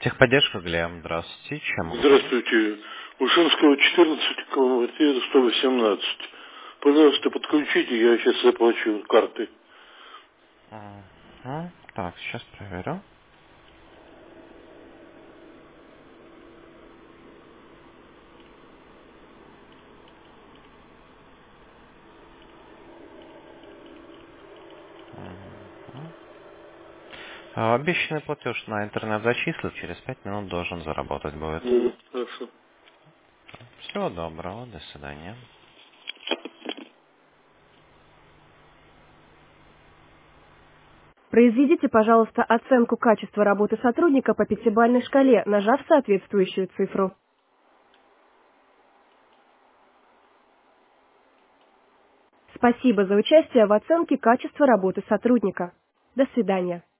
Техподдержка, Глеб, здравствуйте. Чем могу помочь? Здравствуйте. Ушинского, 14, квартира 118. Пожалуйста, подключите, я сейчас заплачу карты. Мгм. Так, сейчас проверю. Мгм. Обещанный платеж на интернет зачислил, через 5 минут должен заработать будет. Хорошо. Всего доброго, до свидания. Произведите, пожалуйста, оценку качества работы сотрудника по пятибалльной шкале, нажав соответствующую цифру. Спасибо за участие в оценке качества работы сотрудника. До свидания.